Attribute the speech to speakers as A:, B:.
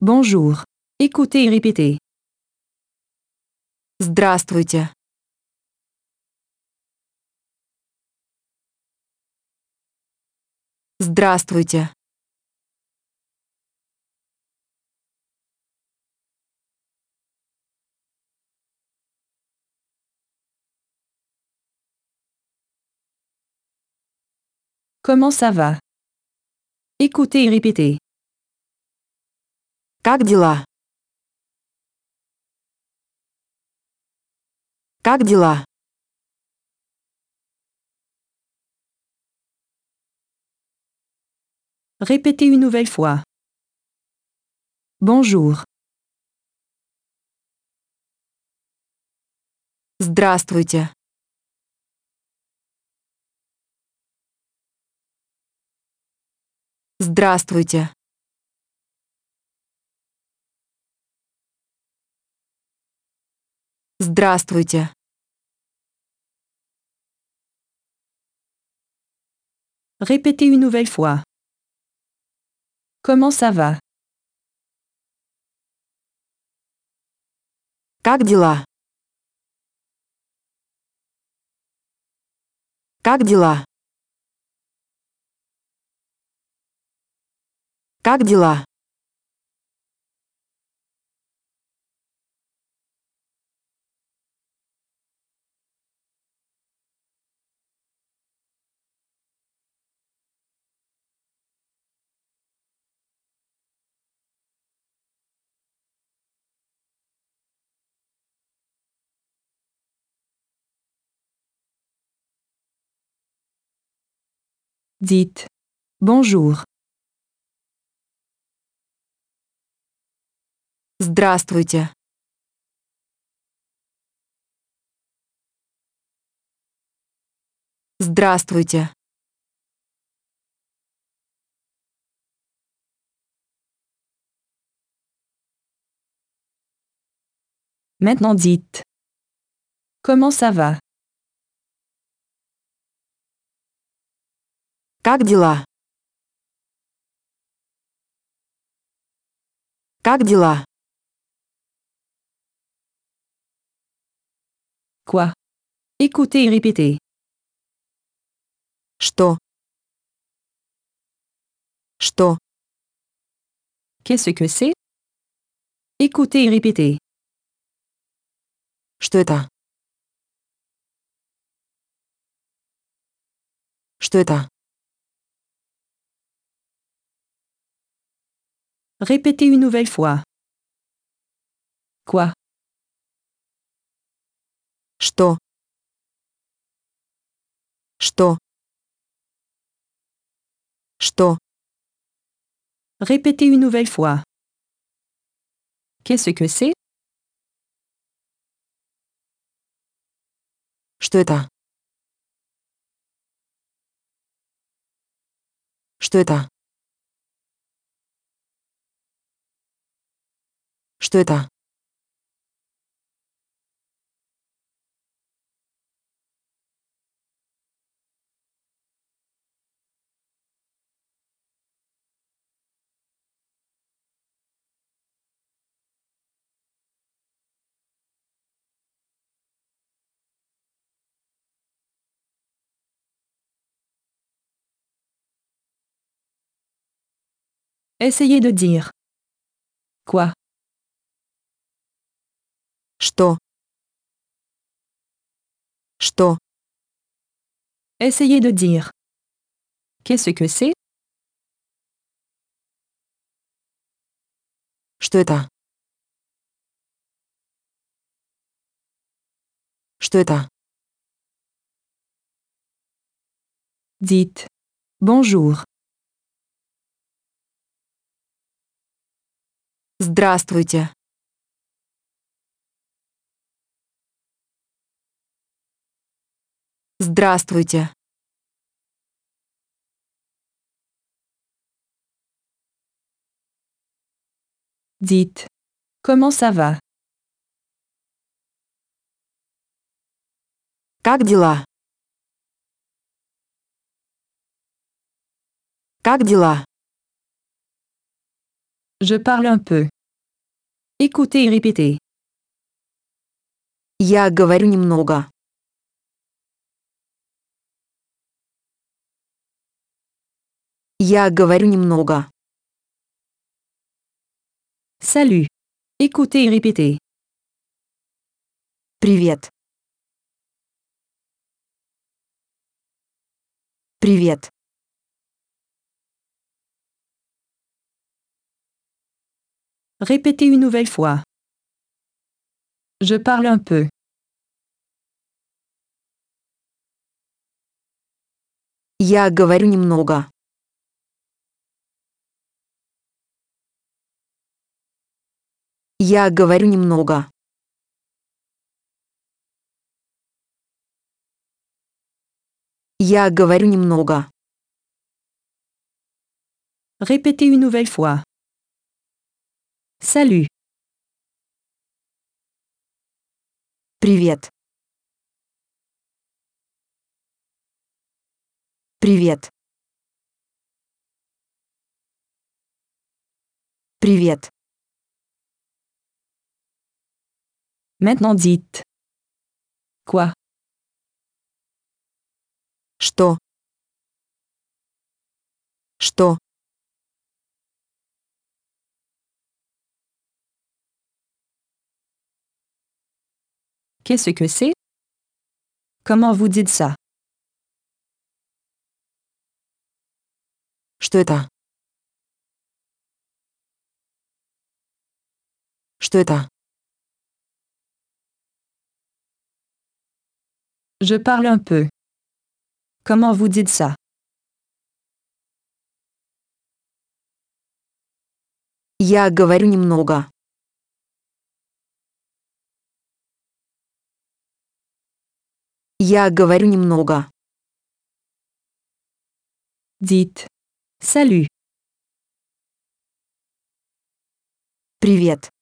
A: Bonjour. Écoutez et répétez. Здравствуйте. Здравствуйте. Comment ça va? Écoutez et répétez. Как дела? Как дела? Répétez une nouvelle fois. Bonjour. Здравствуйте. Здравствуйте. Здравствуйте. Répétez une nouvelle fois. Comment ça va? Как дела? Как дела? Как дела? Dites bonjour. Здравствуйте. Здравствуйте. Maintenant dites comment ça va? Как дела? Как дела? Quoi? Écoutez et répétez. Что? Что? Qu'est-ce que c'est? Écoutez et répétez. Что это? Что это? Répétez une nouvelle fois. Quoi? Что? Что? Что? Répétez une nouvelle fois. Qu'est-ce que c'est? Что это? Что это? Что это? Essayez de dire. Quoi? Что? Что? Essayez de dire. Qu'est-ce que c'est? Что это? Что это? Dites bonjour. Здравствуйте. Здравствуйте. Dites comment ça va? Как дела? Как дела? Je parle un peu. Écoutez et répétez.
B: Я говорю немного. Я говорю немного.
A: Salut. Écoutez et répétez.
B: Привет. Привет.
A: Répétez une nouvelle fois. Je parle un peu.
B: Я говорю немного. Я говорю немного. Я говорю немного.
A: Répétez une nouvelle fois. Salut.
B: Привет. Привет. Привет.
A: Maintenant dites. Quoi?
B: Что? Что?
A: Qu'est-ce que c'est? Comment vous dites ça?
B: Что это? Что это?
A: Je parle un peu. Comment vous dites ça?
B: Я говорю немного. Я говорю немного.
A: Dites. Salut.
B: Привет.